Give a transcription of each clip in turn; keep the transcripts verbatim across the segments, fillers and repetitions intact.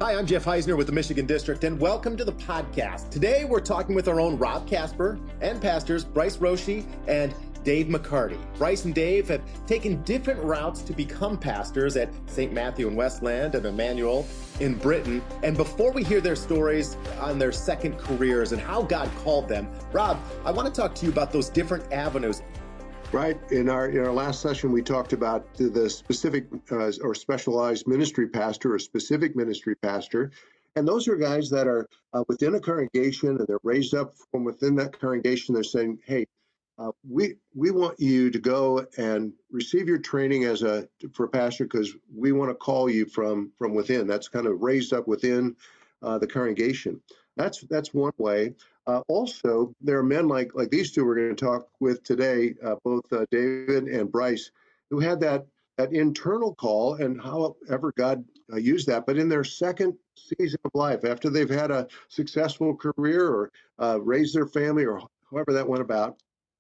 Hi, I'm Jeff Heisner with the Michigan District, and welcome to the podcast. Today, we're talking with our own Rob Casper and pastors Bryce Roshi and Dave McCarty. Bryce and Dave have taken different routes to become pastors at Saint Matthew in Westland and Emmanuel in Britain. And before we hear their stories on their second careers and how God called them, Rob, I want to talk to you about those different avenues. Right. In our in our last session, we talked about the, the specific uh, or specialized ministry pastor or specific ministry pastor. And those are guys that are uh, within a congregation and they're raised up from within that congregation. They're saying, hey, uh, we we want you to go and receive your training as a for a pastor because we want to call you from from within. That's kind of raised up within uh, the congregation. That's that's one way. Uh, also, there are men like like these two we're going to talk with today, uh, both uh, David and Bryce, who had that that internal call and however God uh, used that. But in their second season of life, after they've had a successful career or uh, raised their family or however that went about,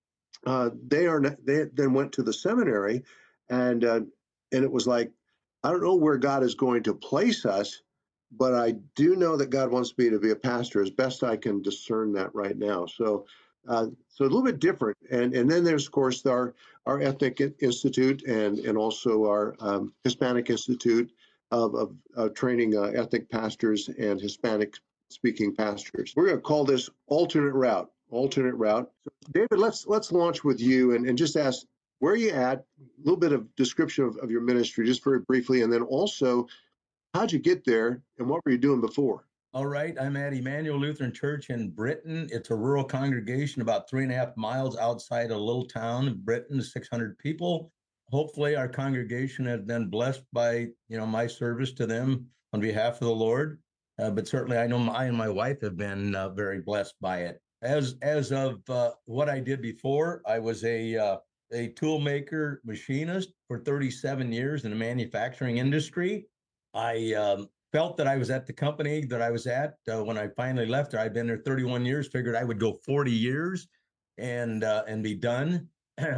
uh, they are they then went to the seminary, and uh, and it was like, I don't know where God is going to place us, but I do know that God wants me to be a pastor as best I can discern that right now. So, uh, so a little bit different. And and then there's, of course, our our Ethnic Institute and and also our um, Hispanic Institute of, of, of training uh, ethnic pastors and Hispanic speaking pastors. We're going to call this alternate route. Alternate route. So David, let's let's launch with you and, and just ask where are you at, a little bit of description of, of your ministry, just very briefly, and then also how'd you get there and what were you doing before? All right. I'm at Emmanuel Lutheran Church in Britain. It's a rural congregation about three and a half miles outside a little town in Britain, six hundred people. Hopefully our congregation has been blessed by, you know, my service to them on behalf of the Lord. Uh, but certainly I know I and my wife have been uh, very blessed by it. As as of uh, what I did before, I was a uh, a tool maker machinist for thirty-seven years in the manufacturing industry. I um, felt that I was at the company that I was at uh, when I finally left there. I'd been there thirty-one years, figured I would go forty years and uh, and be done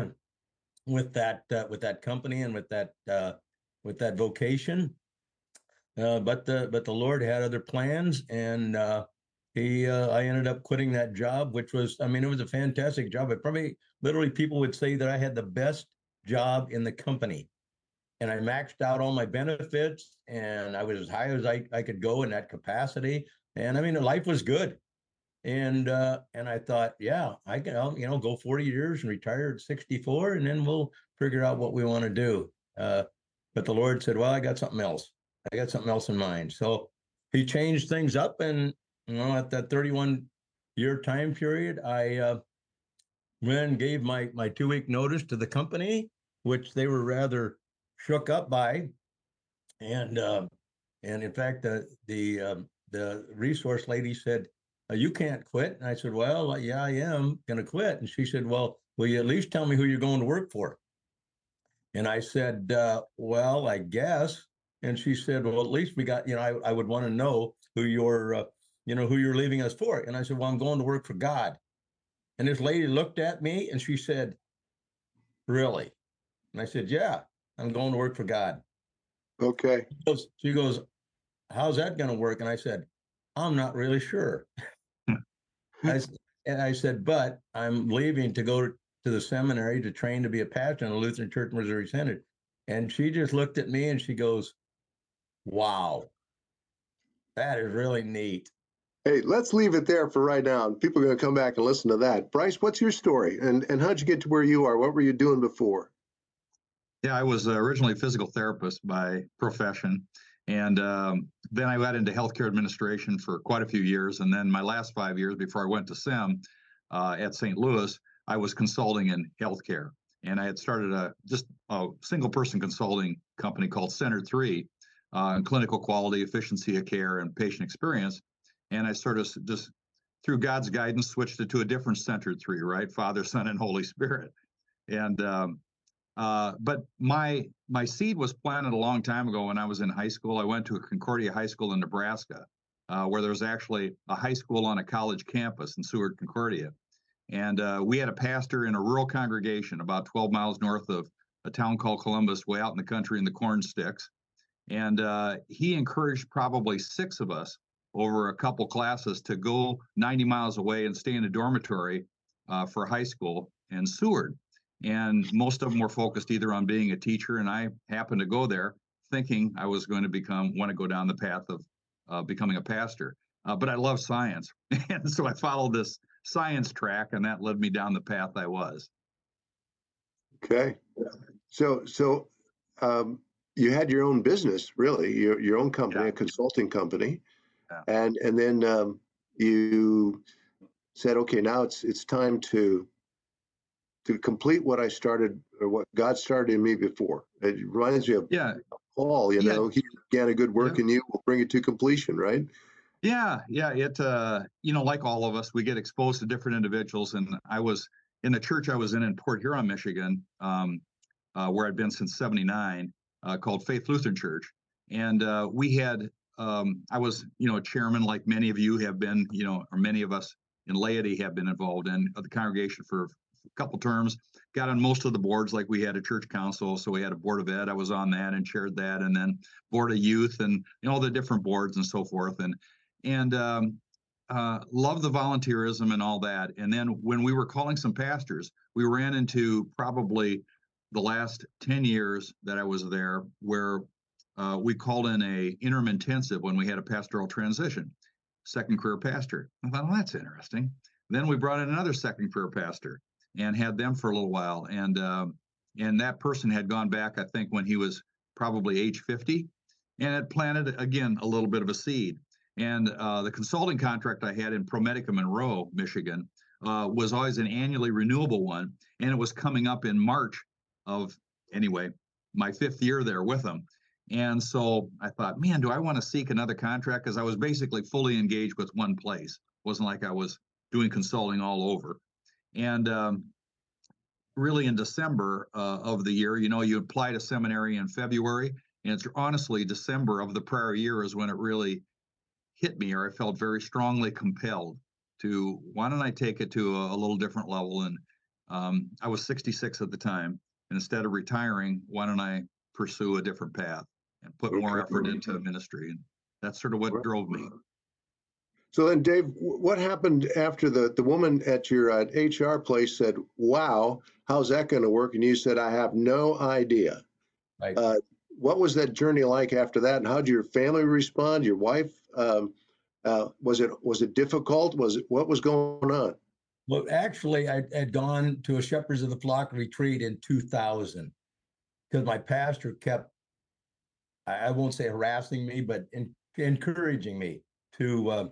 with that uh, with that company and with that uh, with that vocation. Uh, but the but the Lord had other plans, and uh, he uh, I ended up quitting that job, which was, I mean, it was a fantastic job. It probably literally people would say that I had the best job in the company. And I maxed out all my benefits, and I was as high as I, I could go in that capacity. And I mean, life was good. And uh, and I thought, yeah, I can, I'll, you know, go forty years and retire at sixty-four, and then we'll figure out what we want to do. Uh, but the Lord said, well, I got something else. I got something else in mind. So he changed things up. And, you know, at that thirty-one year time period, I uh, went and gave my, my two week notice to the company, which they were rather shook up by, and uh, and in fact, the the um, the resource lady said, uh, "You can't quit." And I said, "Well, yeah, I am going to quit." And she said, "Well, will you at least tell me who you're going to work for?" And I said, uh, "Well, I guess." And she said, "Well, at least we got, you know, I, I would want to know who you're, uh, you know, who you're leaving us for." And I said, "Well, I'm going to work for God." And this lady looked at me and she said, "Really?" And I said, "Yeah, I'm going to work for God." Okay. She goes, she goes, "How's that going to work?" And I said, "I'm not really sure." I, and I said, "But I'm leaving to go to the seminary to train to be a pastor in the Lutheran Church Missouri Synod." And she just looked at me and she goes, "Wow, that is really neat." Hey, let's leave it there for right now. People are going to come back and listen to that. Bryce, what's your story? And and how'd you get to where you are? What were you doing before? Yeah, I was uh, originally a physical therapist by profession. And um, then I got into healthcare administration for quite a few years. And then my last five years before I went to S I M uh, at Saint Louis, I was consulting in healthcare. And I had started a just a single person consulting company called Center three uh, in clinical quality, efficiency of care, and patient experience. And I sort of just, through God's guidance, switched it to a different Center three, right? Father, Son, and Holy Spirit. And um, Uh, but my my seed was planted a long time ago when I was in high school. I went to a Concordia High School in Nebraska, uh, where there was actually a high school on a college campus in Seward, Concordia. And uh, we had a pastor in a rural congregation about twelve miles north of a town called Columbus, way out in the country in the corn sticks. And uh, he encouraged probably six of us over a couple classes to go ninety miles away and stay in a dormitory uh, for high school in Seward. And most of them were focused either on being a teacher, and I happened to go there thinking I was going to become, want to go down the path of uh, becoming a pastor. Uh, but I love science. And so I followed this science track, and that led me down the path I was. Okay. So, so um, you had your own business, really, your, your own company, Yeah. a consulting company. Yeah. And, and then um, you said, okay, now it's, it's time to, to complete what I started, or what God started in me before. It reminds me of Yeah. Paul, you Yeah. know, he began a good work Yeah. in you, will bring it to completion, right? Yeah, yeah. It, uh, you know, like all of us, we get exposed to different individuals. And I was in the church I was in in Port Huron, Michigan, um, uh, where I'd been since seventy-nine, uh, called Faith Lutheran Church. And uh, we had, um, I was, you know, a chairman, like many of you have been, you know, or many of us in laity have been involved in uh, the congregation for a couple terms, got on most of the boards, like we had a church council. So we had a board of ed. I was on that and chaired that, and then board of youth and you know, all the different boards and so forth. And and um, uh, love the volunteerism and all that. And then when we were calling some pastors, we ran into probably the last ten years that I was there, where uh, we called in a interim intensive when we had a pastoral transition, second career pastor. I thought, well, that's interesting. Then we brought in another second career pastor and had them for a little while. And um, and that person had gone back, I think, when he was probably age fifty, and had planted, again, a little bit of a seed. And uh, the consulting contract I had in ProMedica Monroe, Michigan, uh, was always an annually renewable one. And it was coming up in March of, anyway, my fifth year there with them. And so I thought, man, do I want to seek another contract? Because I was basically fully engaged with one place. It wasn't like I was doing consulting all over. And um, really in December uh, of the year, you know, you apply to seminary in February. And it's honestly December of the prior year is when it really hit me, or I felt very strongly compelled to, why don't I take it to a, a little different level? And um, I was sixty-six at the time. And instead of retiring, why don't I pursue a different path and put Okay. more effort into ministry? And that's sort of what drove me. So then, Dave, what happened after the, the woman at your uh, H R place said, wow, how's that going to work? And you said, I have no idea. Right. Uh, what was that journey like after that? And how did your family respond? Your wife? Um, uh, was it was it difficult? Was it, what was going on? Well, actually, I had gone to a Shepherds of the Flock retreat in two thousand because my pastor kept, I won't say harassing me, but in, encouraging me to uh,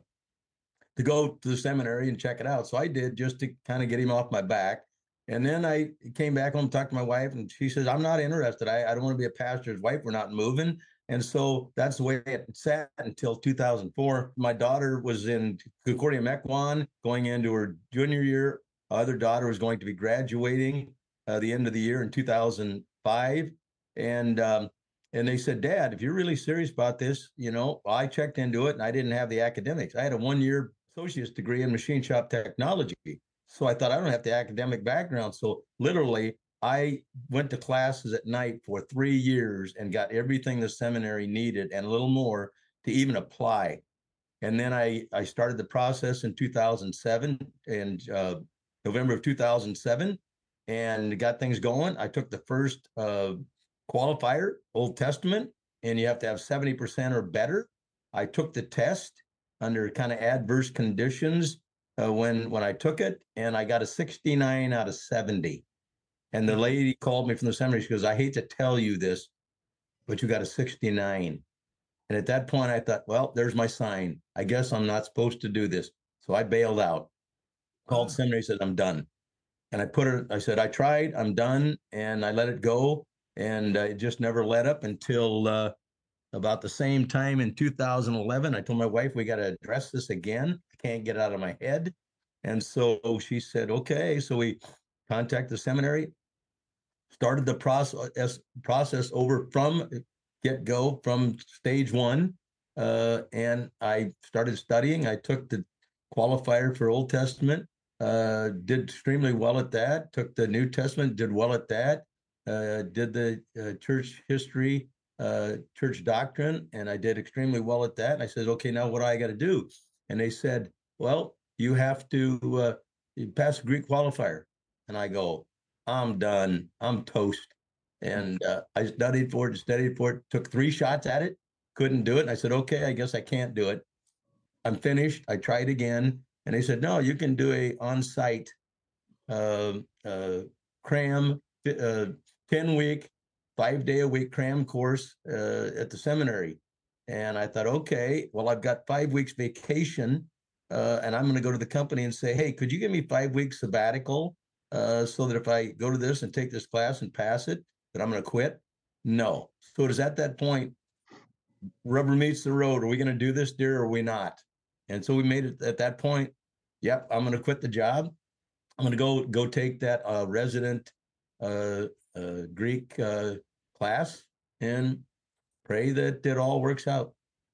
to go to the seminary and check it out. So I did, just to kind of get him off my back. And then I came back home, talked to my wife, and she says, I'm not interested. I, I don't want to be a pastor's wife. We're not moving. And so that's the way it sat until two thousand four. My daughter was in Concordia Mequon, going into her junior year. Our other daughter was going to be graduating uh, the end of the year in two thousand five. And um, and they said, Dad, if you're really serious about this, you know, well, I checked into it and I didn't have the academics. I had a one-year associate's degree in machine shop technology. So I thought, I don't have the academic background. So literally, I went to classes at night for three years and got everything the seminary needed and a little more to even apply. And then I, I started the process in two thousand seven, in uh, November of two thousand seven, and got things going. I took the first uh, qualifier, Old Testament, and you have to have seventy percent or better. I took the test under kind of adverse conditions uh, when when I took it, and I got a sixty-nine out of seventy. And the lady called me from the seminary. She goes, I hate to tell you this, but you got a sixty-nine. And at that point, I thought, well, there's my sign. I guess I'm not supposed to do this. So I bailed out, called seminary, said, I'm done. And I put it, I said, I tried, I'm done. And I let it go. And uh, it just never let up until uh, about the same time in two thousand eleven. I told my wife, we got to address this again. I can't get it out of my head. And so she said, okay. So we contacted the seminary, started the process process over from get-go, from stage one. Uh, and I started studying. I took the qualifier for Old Testament, uh, did extremely well at that, took the New Testament, did well at that, uh, did the uh, church history uh, church doctrine, and I did extremely well at that. And I said, okay, now what do I got to do? And they said, well, you have to uh, you pass a Greek qualifier. And I go, I'm done. I'm toast. And uh, I studied for it and studied for it, took three shots at it, couldn't do it. And I said, okay, I guess I can't do it. I'm finished. I tried again. And they said, no, you can do a on-site uh, uh, cram, uh, ten week, five day a week cram course uh, at the seminary. And I thought, okay, well, I've got five weeks vacation uh, and I'm going to go to the company and say, hey, could you give me five weeks sabbatical uh, so that if I go to this and take this class and pass it, that I'm going to quit? No. So it is at that point, rubber meets the road. Are we going to do this, dear, or are we not? And so we made it at that point. Yep, I'm going to quit the job. I'm going to go go take that uh, resident uh, uh, Greek uh, class and pray that it all works out.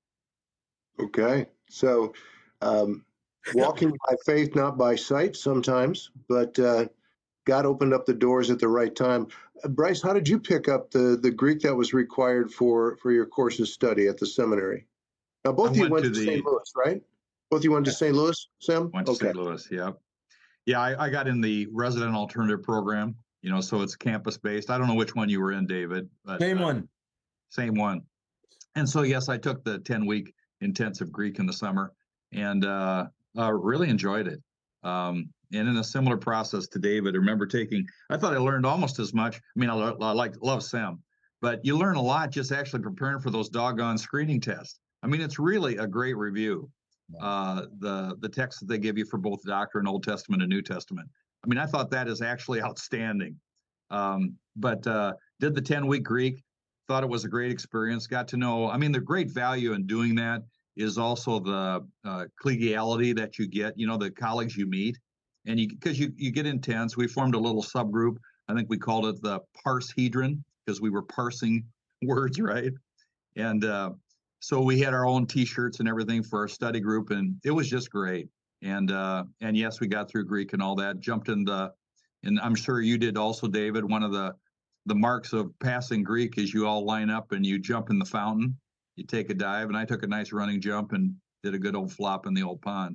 Okay. So um, walking by faith, not by sight sometimes, but uh, God opened up the doors at the right time. Uh, Bryce, how did you pick up the, the Greek that was required for, for your course's study at the seminary? Now, both I of you went went to to the- Saint Louis, right? Both of you went to Saint Louis, Sam? Went to Okay. Saint Louis, yeah. Yeah, I, I got in the resident alternative program, you know, so it's campus based. I don't know which one you were in, David, but Same uh, one. Same one. And so, yes, I took the ten week intensive Greek in the summer and uh, uh, really enjoyed it. Um, and in a similar process to David, I remember taking, I thought I learned almost as much. I mean, I, lo- I like love SEM, but you learn a lot just actually preparing for those doggone screening tests. I mean, it's really a great review. Uh, the the text that they give you for both Doctrine, Old Testament, and New Testament. I mean, I thought that is actually outstanding. Um, but uh, did the ten week Greek, thought it was a great experience, got to know, I mean, the great value in doing that is also the uh, collegiality that you get, you know, the colleagues you meet. And you, because you, you get intense, we formed a little subgroup. I think we called it the Parshedron because we were parsing words, right? And uh, so we had our own T-shirts and everything for our study group, and it was just great. And uh, and yes, we got through Greek and all that. Jumped in the, and I'm sure you did also, David. One of the the marks of passing Greek is you all line up and you jump in the fountain. You take a dive, and I took a nice running jump and did a good old flop in the old pond.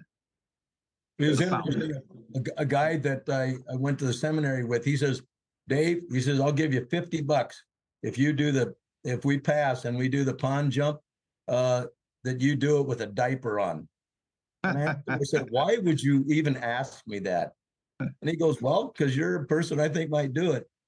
It was The interesting. A, a guy that I, I went to the seminary with, he says, Dave, he says, I'll give you fifty bucks if you do the, if we pass and we do the pond jump, uh, that you do it with a diaper on. And I, I said, why would you even ask me that? And he goes, well, because you're a person I think might do it.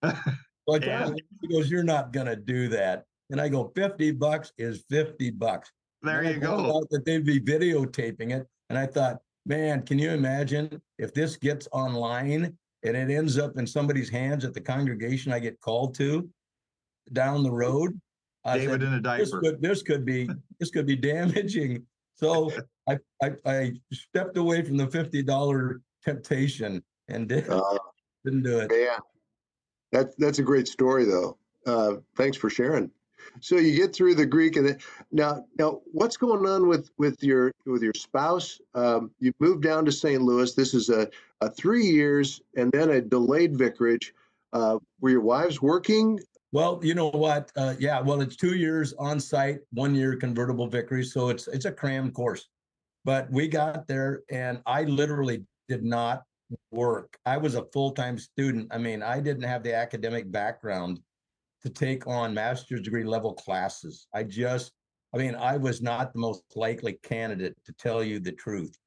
So I Yeah. told him, he goes, you're not going to do that. And I go, fifty bucks is fifty bucks. There And I you found go. out that they'd be videotaping it. And I thought, man, can you imagine if this gets online and it ends up in somebody's hands at the congregation I get called to down the road? I David said, in a this diaper. could, this could be, this could be damaging. So I, I, I stepped away from the fifty dollar temptation and did, Uh, didn't do it. yeah. That's, that's a great story, though. Uh, thanks for sharing. So you get through the Greek, and then, now, now, what's going on with with your with your spouse? Um, you moved down to Saint Louis. This is a, a three years and then a delayed vicarage. Uh, were your wives working? Well, you know what? Uh, yeah, well, it's two years on site, one year convertible victory. So it's it's a cram course. But we got there and I literally did not work. I was a full-time student. I mean, I didn't have the academic background to take on master's degree level classes. I just, I mean, I was not the most likely candidate, to tell you the truth.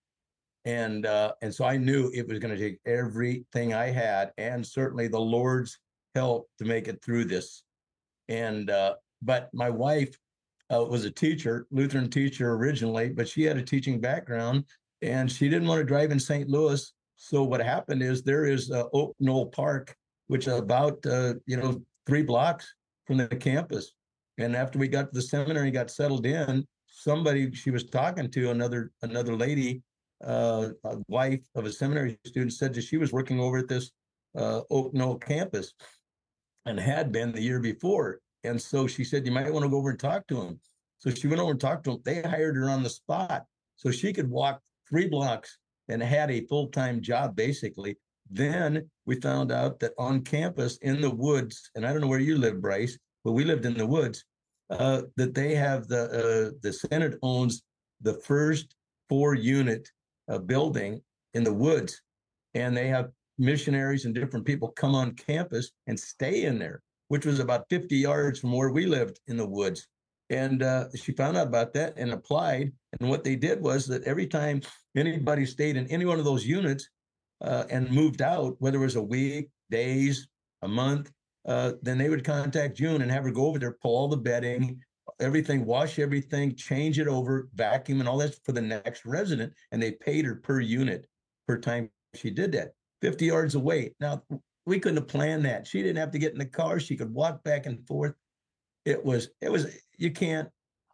And uh, and so I knew it was going to take everything I had and certainly the Lord's help to make it through this. And uh, but my wife uh, was a teacher, Lutheran teacher originally, but she had a teaching background and she didn't want to drive in Saint Louis. So what happened is there is uh, Oak Knoll Park, which is about, uh, you know, three blocks from the campus. And after we got to the seminary, got settled in, somebody she was talking to, another another lady, uh, a wife of a seminary student, said that she was working over at this uh, Oak Knoll campus and had been the year before. And so she said, you might want to go over and talk to him. So she went over and talked to him. They hired her on the spot so she could walk three blocks and had a full-time job, basically. Then we found out that on campus in the woods, and I don't know where you live, Bryce, but we lived in the woods. uh, that they have the uh, the Senate owns the first four unit uh, building in the woods, and they have missionaries and different people come on campus and stay in there, which was about fifty yards from where we lived in the woods. And uh, she found out about that and applied. And what they did was that every time anybody stayed in any one of those units uh, and moved out, whether it was a week, days, a month, uh, then they would contact June and have her go over there, pull all the bedding, everything, wash everything, change it over, vacuum and all that for the next resident. And they paid her per unit per time she did that, fifty yards away. Now, we couldn't have planned that. She didn't have to get in the car. She could walk back and forth. It was, it was, you can't,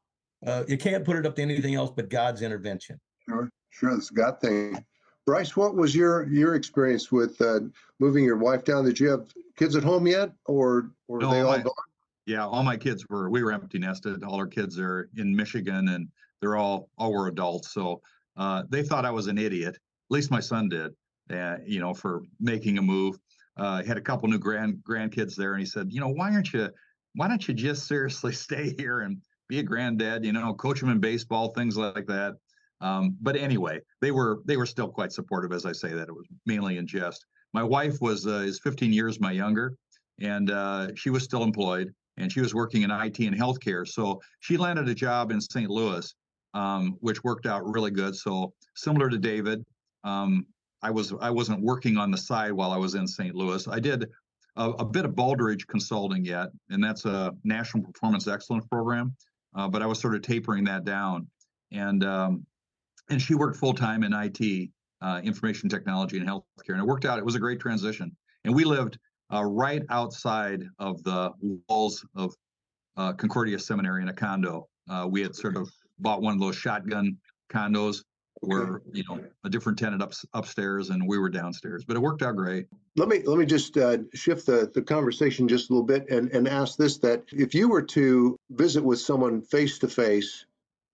uh, you can't put it up to anything else but God's intervention. Sure, sure. It's a God thing. Bryce, what was your your experience with uh, moving your wife down? Did you have kids at home yet, or, or No, were they all my- gone? Yeah, all my kids were, we were empty nested. All our kids are in Michigan and they're all, all were adults. So uh, they thought I was an idiot. At least my son did, uh, you know, for making a move. Uh, had a couple new grand grandkids there and he said, you know, why aren't you, why don't you just seriously stay here and be a granddad, you know, coach them in baseball, things like that. Um, but anyway, they were, they were still quite supportive. As I say that, it was mainly in jest. My wife was, uh, is fifteen years my younger, and uh, she was still employed. And she was working in I T and healthcare. So she landed a job in Saint Louis, um, which worked out really good. So similar to David, um, I was I wasn't working on the side while I was in Saint Louis. I did a, a bit of Baldrige Consulting yet, and that's a National Performance Excellence program. Uh, but I was sort of tapering that down, and um, and she worked full time in I T, uh, information technology, and healthcare, and it worked out. It was a great transition, and we lived Uh, right outside of the walls of uh, Concordia Seminary in a condo. Uh, we had sort of bought one of those shotgun condos where, you know, a different tenant up, upstairs and we were downstairs, but it worked out great. Let me let me just uh, shift the, the conversation just a little bit and, and ask this, that if you were to visit with someone face to face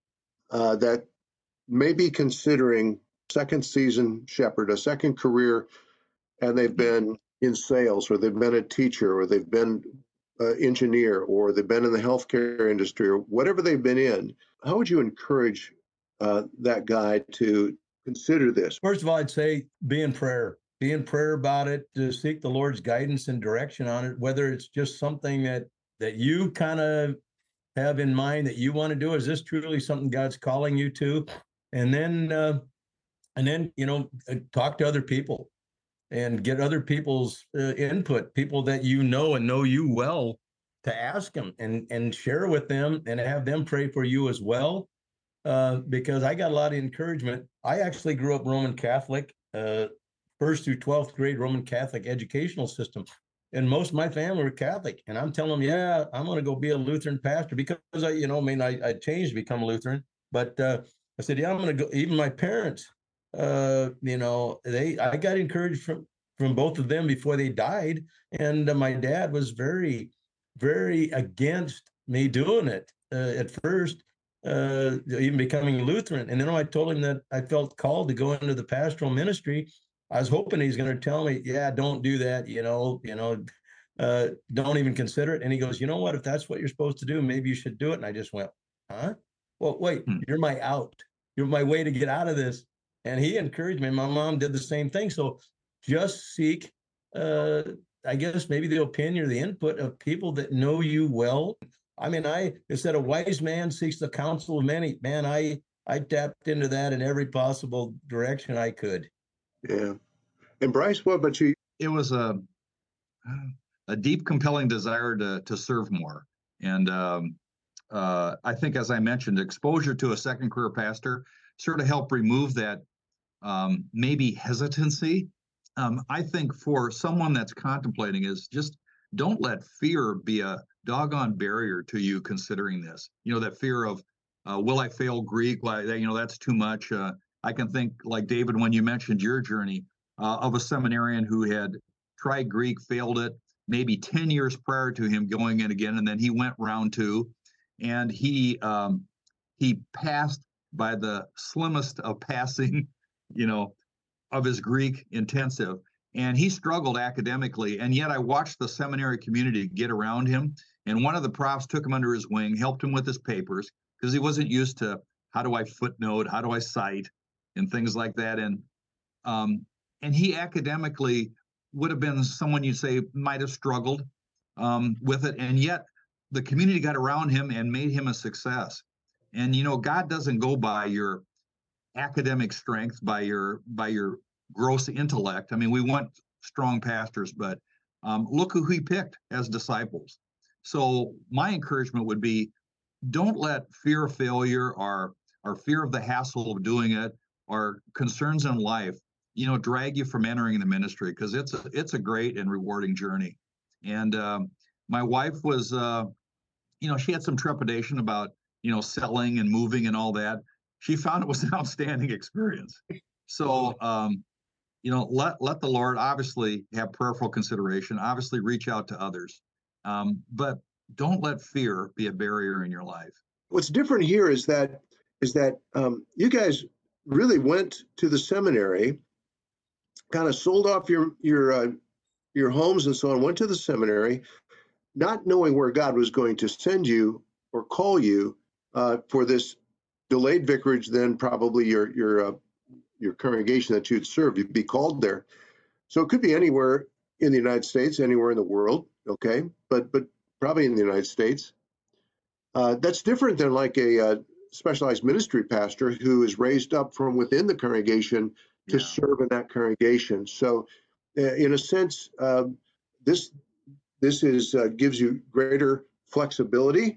that may be considering second season shepherd, a second career, and they've been in sales, or they've been a teacher, or they've been an engineer, or they've been in the healthcare industry, or whatever they've been in, how would you encourage uh, that guy to consider this? First of all, I'd say be in prayer. Be in prayer about it, to seek the Lord's guidance and direction on it, whether it's just something that that you kind of have in mind that you want to do. Is this truly something God's calling you to? And then, uh, and then, you know, talk to other people and get other people's uh, input, people that you know and know you well, to ask them and, and share with them and have them pray for you as well. Uh, because I got a lot of encouragement. I actually grew up Roman Catholic, uh, first through twelfth grade Roman Catholic educational system. And most of my family were Catholic. And I'm telling them, yeah, I'm going to go be a Lutheran pastor because I, you know, I mean, I, I changed to become a Lutheran, but uh, I said, yeah, I'm going to go. Even my parents, uh, you know, they, I got encouraged from, from both of them before they died. And uh, my dad was very, very against me doing it uh, at first, uh, even becoming a Lutheran. And then when I told him that I felt called to go into the pastoral ministry, I was hoping he's going to tell me, yeah, don't do that. You know, you know, uh, don't even consider it. And he goes, you know what, if that's what you're supposed to do, maybe you should do it. And I just went, huh? Well, wait, hmm. you're my out. You're my way to get out of this. And he encouraged me. My mom did the same thing. So just seek, uh, I guess, maybe the opinion or the input of people that know you well. I mean, I, it said a wise man seeks the counsel of many. Man, I, I tapped into that in every possible direction I could. Yeah. And Bryce, what about you? It was a, a deep, compelling desire to, to serve more. And um, uh, I think, as I mentioned, exposure to a second career pastor sort of helped remove that um, maybe hesitancy. Um, I think for someone that's contemplating is just don't let fear be a doggone barrier to you considering this. You know, that fear of, uh, will I fail Greek? Like, you know, that's too much. Uh, I can think, like David, when you mentioned your journey, uh, of a seminarian who had tried Greek, failed it, maybe ten years prior to him going in again, and then he went round two, and he um, he passed by the slimmest of passing, you know, of his Greek intensive, and he struggled academically, and yet I watched the seminary community get around him And one of the profs took him under his wing, helped him with his papers, because he wasn't used to how do I footnote, how do I cite, and things like that. And um, and he academically would have been someone you'd say might have struggled um, with it. And yet the community got around him and made him a success. And, you know, God doesn't go by your academic strength, by your by your gross intellect. I mean, we want strong pastors, but um, look who he picked as disciples. So my encouragement would be, don't let fear of failure or or fear of the hassle of doing it or concerns in life, you know, drag you from entering the ministry, because it's a, it's a great and rewarding journey. And um, my wife was, uh, you know, she had some trepidation about, you know, selling and moving and all that. She found it was an outstanding experience. So, um, you know, let let the Lord obviously have prayerful consideration, obviously reach out to others, um, but don't let fear be a barrier in your life. What's different here is that is that um, you guys really went to the seminary, kind of sold off your your uh, your homes and so on, went to the seminary, not knowing where God was going to send you or call you uh, for this delayed vicarage. Then probably your your uh, your congregation that you'd serve, you'd be called there. So it could be anywhere in the United States, anywhere in the world, okay? But but probably in the United States. Uh, that's different than like a uh, specialized ministry pastor who is raised up from within the congregation to Yeah. serve in that congregation. So, uh, in a sense, uh, this this is uh, gives you greater flexibility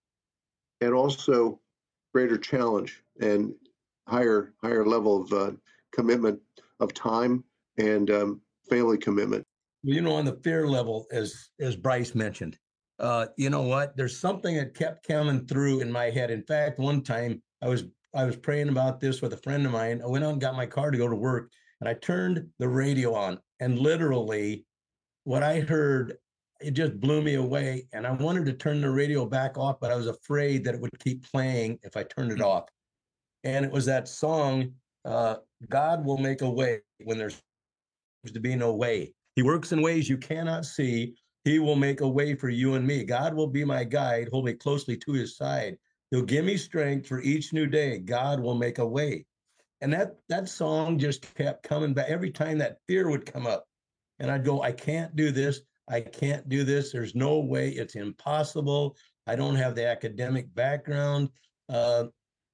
and also greater challenge and higher higher level of uh, commitment of time and um, family commitment. You know, on the fear level, as as Bryce mentioned, uh, you know what? There's something that kept coming through in my head. In fact, one time I was I was praying about this with a friend of mine. I went out and got my car to go to work, and I turned the radio on, and literally, what I heard, it just blew me away. And I wanted to turn the radio back off, but I was afraid that it would keep playing if I turned it off. And it was that song, uh, "God will make a way when there's to be no way. He works in ways you cannot see. He will make a way for you and me. God will be my guide. Hold me closely to his side. He'll give me strength for each new day. God will make a way." And that that song just kept coming back every time that fear would come up. And I'd go, I can't do this. I can't do this. There's no way. It's impossible. I don't have the academic background. Uh,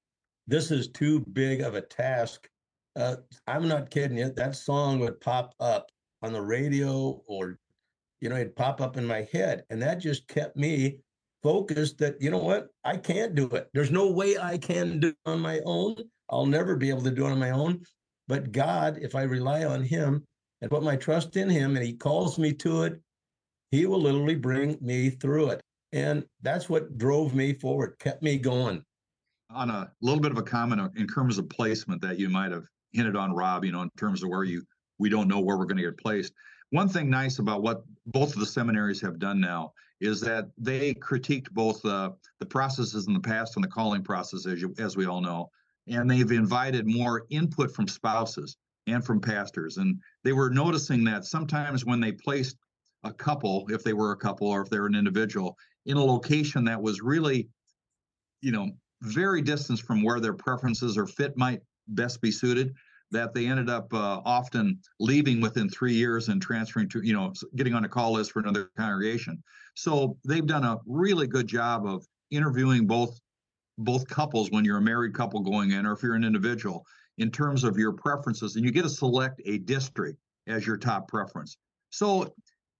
this is too big of a task. Uh, I'm not kidding you. That song would pop up on the radio, or, you know, it'd pop up in my head. And that just kept me focused that, you know what, I can't do it. There's no way I can do it on my own. I'll never be able to do it on my own. But God, if I rely on him and put my trust in him and he calls me to it, he will literally bring me through it. And that's what drove me forward, kept me going. On a little bit of a comment in terms of placement that you might have hinted on, Rob, you know, in terms of where you, we don't know where we're going to get placed. One thing nice about what both of the seminaries have done now is that they critiqued both uh, the processes in the past and the calling process, as, you, as we all know, and they've invited more input from spouses and from pastors. And they were noticing that sometimes when they placed a couple, if they were a couple or if they were an individual, in a location that was really, you know, very distant from where their preferences or fit might best be suited, that they ended up uh, often leaving within three years and transferring to, you know, getting on a call list for another congregation. So they've done a really good job of interviewing both both couples when you're a married couple going in, or if you're an individual, in terms of your preferences, and you get to select a district as your top preference. So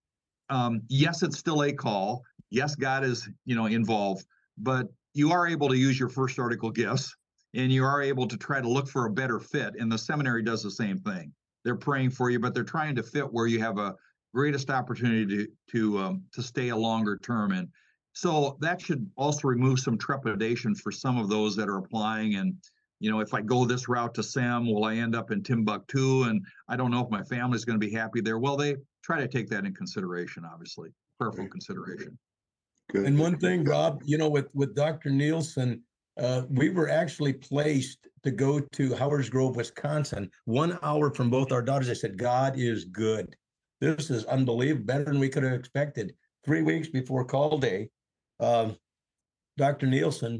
um, yes, it's still a call. Yes, God is, you know, involved, but you are able to use your first article gifts, and you are able to try to look for a better fit. And the seminary does the same thing. They're praying for you, but they're trying to fit where you have a greatest opportunity to to um, to stay a longer term. And so that should also remove some trepidation for some of those that are applying. And, you know, if I go this route to Sam, will I end up in Timbuktu? And I don't know if my family's going to be happy there. Well, they try to take that in consideration, obviously, prayerful consideration. Good. And one thing, Rob, you know, with, with Doctor Nielsen, uh, we were actually placed to go to Howards Grove, Wisconsin, one hour from both our daughters. I said, God is good. This is unbelievable, better than we could have expected. Three weeks before call day, Um, Doctor Nielsen,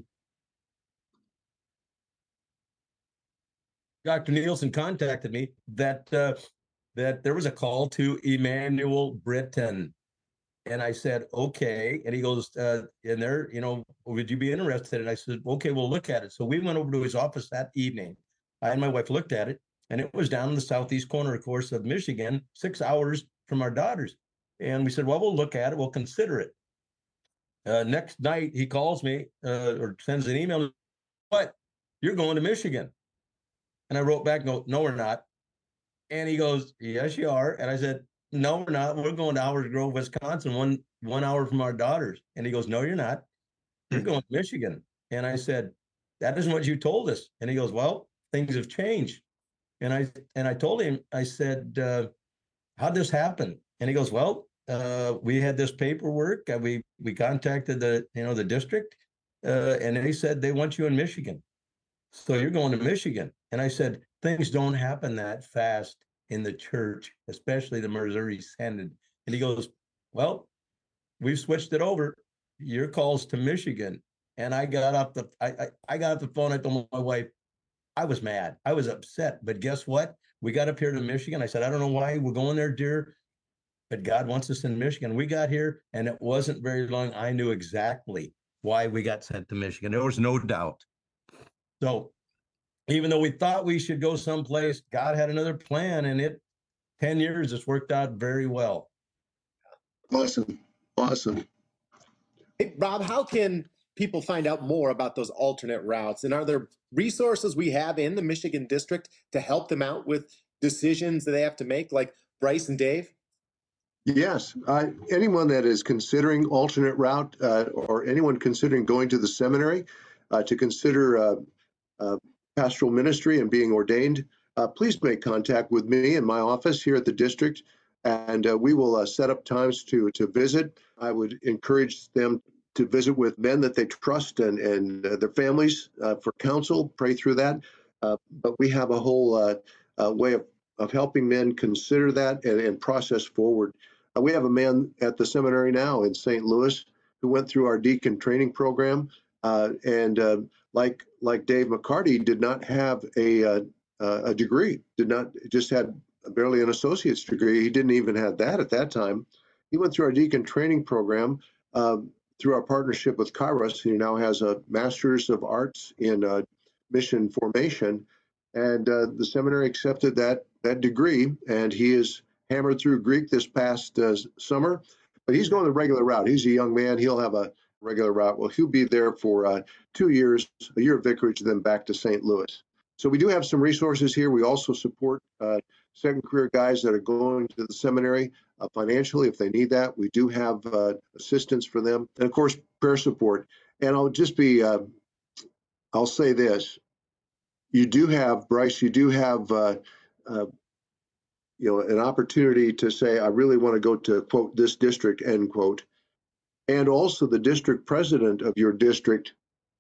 Doctor Nielsen contacted me that uh, that there was a call to Emmanuel Britton. And I said, okay. And he goes, uh, in there, you know, would you be interested? And I said, okay, we'll look at it. So we went over to his office that evening. I and my wife looked at it, and it was down in the southeast corner, of course, of Michigan, six hours from our daughters. And we said, well, we'll look at it. We'll consider it. Uh, next night, he calls me uh, or sends an email. What? You're going to Michigan? And I wrote back, no, no, we're not. And he goes, yes, you are. And I said, no, we're not. We're going to Howard Grove, Wisconsin, one one hour from our daughters. And he goes, no, you're not. You're going to Michigan. And I said, that isn't what you told us. And he goes, well, things have changed. And I and I told him, I said, uh, how'd this happen? And he goes, well, uh, we had this paperwork. Uh, we we contacted the you know the district, uh, and they said they want you in Michigan. So you're going to Michigan. And I said, things don't happen that fast in the church, especially the Missouri Synod. And he goes, well, we've switched it over. Your call's to Michigan. And I got off the I, I, I got off the phone. I told my wife, I was mad. I was upset. But guess what? We got up here to Michigan. I said, I don't know why we're going there, dear, but God wants us in Michigan. We got here, and it wasn't very long. I knew exactly why we got sent to Michigan. There was no doubt. So even though we thought we should go someplace, God had another plan, and it ten years, it's worked out very well. Awesome. Awesome. Hey, Rob, how can people find out more about those alternate routes? And are there resources we have in the Michigan district to help them out with decisions that they have to make, like Bryce and Dave? Yes. Uh, anyone that is considering alternate route uh, or anyone considering going to the seminary uh, to consider uh, uh, pastoral ministry and being ordained, uh, please make contact with me in my office here at the district, and uh, we will uh, set up times to to visit. I would encourage them to visit with men that they trust and, and uh, their families uh, for counsel, pray through that. Uh, but we have a whole uh, uh, way of, of helping men consider that and, and process forward. Uh, we have a man at the seminary now in Saint Louis who went through our deacon training program, uh, and uh, like like Dave McCarty, did not have a uh, a degree, did not just had barely an associate's degree. He didn't even have that at that time. He went through our deacon training program uh, through our partnership with Kairos. He now has a Master's of Arts in uh, Mission Formation, and uh, the seminary accepted that that degree, and he is hammered through Greek this past uh, summer. But he's going the regular route. He's a young man. He'll have a regular route. Well, he'll be there for uh, two years, a year of vicarage, then back to Saint Louis. So we do have some resources here. We also support uh, second career guys that are going to the seminary uh, financially if they need that. We do have uh, assistance for them. And of course, prayer support. And I'll just be, uh, I'll say this. You do have, Bryce, you do have, uh, uh, you know, an opportunity to say, I really want to go to, quote, this district, end quote. And also the district president of your district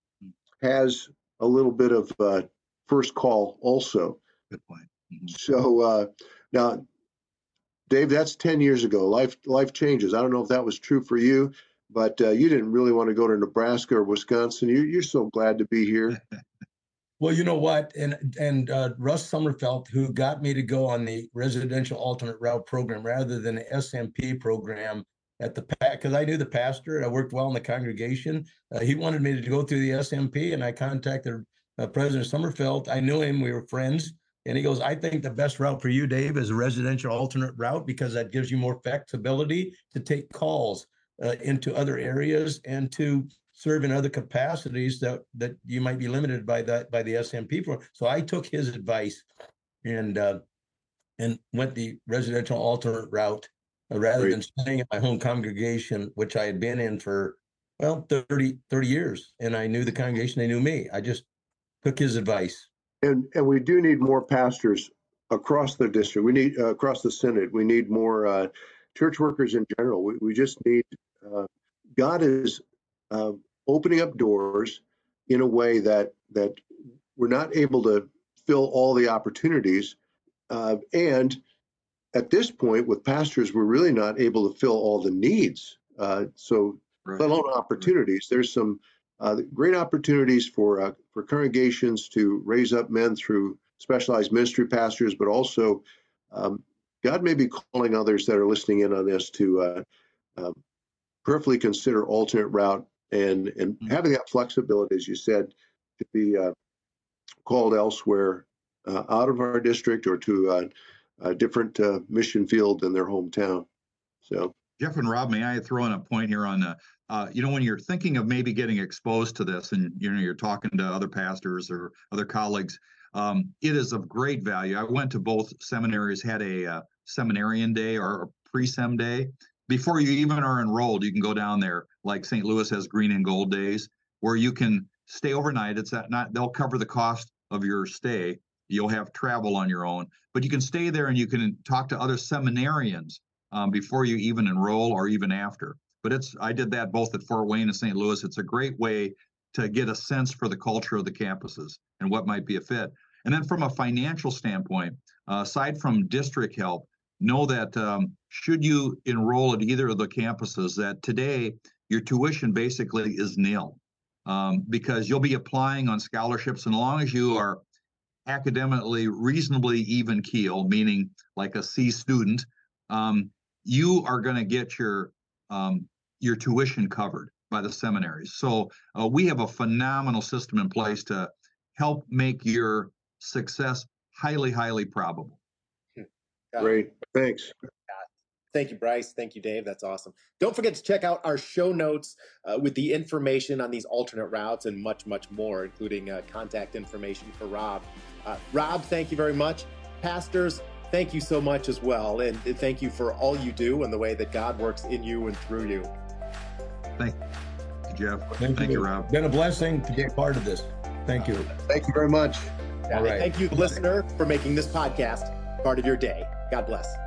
has a little bit of uh, first call also. Good point. Mm-hmm. So uh, now, Dave, that's ten years ago. Life life changes. I don't know if that was true for you, but uh, you didn't really want to go to Nebraska or Wisconsin. You, you're so glad to be here. Well, you know what? And and uh, Russ Sommerfeld, who got me to go on the residential alternate route program rather than the S M P program at the because I knew the pastor and I worked well in the congregation. Uh, he wanted me to go through the S M P, and I contacted uh, President Sommerfeld. I knew him; we were friends. And he goes, I think the best route for you, Dave, is a residential alternate route because that gives you more flexibility to take calls uh, into other areas and to serve in other capacities that that you might be limited by that by the S M P for. So I took his advice and uh, and went the residential alternate route uh, rather Great. than staying at my home congregation, which I had been in for well thirty, thirty years, and I knew the congregation, they knew me. I just took his advice. And and we do need more pastors across the district. We need uh, across the Synod. We need more uh, church workers in general. We we just need. Uh, God is uh, opening up doors in a way that that we're not able to fill all the opportunities, uh, and at this point with pastors, we're really not able to fill all the needs. Uh, so Right. let alone opportunities. There's some uh, great opportunities for uh, for congregations to raise up men through specialized ministry pastors, but also um, God may be calling others that are listening in on this to uh, uh, prayerfully consider alternate route and and Mhm. having that flexibility, as you said, to be uh, called elsewhere uh, out of our district or to uh, a different uh, mission field in their hometown. So, Jeff and Rob, may I throw in a point here on, uh, uh, you know, when you're thinking of maybe getting exposed to this and, you know, you're talking to other pastors or other colleagues, um, it is of great value. I went to both seminaries, had a uh, seminarian day or a pre-sem day. Before you even are enrolled, you can go down there, like Saint Louis has green and gold days, where you can stay overnight. It's not, they'll cover the cost of your stay. You'll have travel on your own, but you can stay there and you can talk to other seminarians Um, before you even enroll or even after. But it's I did that both at Fort Wayne and Saint Louis. It's a great way to get a sense for the culture of the campuses and what might be a fit. And then from a financial standpoint, uh, aside from district help, know that um, should you enroll at either of the campuses, that today your tuition basically is nil um, because you'll be applying on scholarships. And as long as you are academically reasonably even keel, meaning like a C student, um, you are going to get your um, your tuition covered by the seminaries. So uh, we have a phenomenal system in place to help make your success highly, highly probable. great. Thanks. Thank you, Bryce. Thank you, Dave. That's awesome. Don't forget to check out our show notes uh, with the information on these alternate routes and much, much more, including uh, contact information for Rob. Uh, Rob, thank you very much. Pastors, thank you so much as well. And thank you for all you do and the way that God works in you and through you. Thank you, Jeff. Thank, Thank you, you, Rob. Been a blessing to be a part of this. Thank you. Thank you very much. Yeah, All right. Thank you, listener, for making this podcast part of your day. God bless.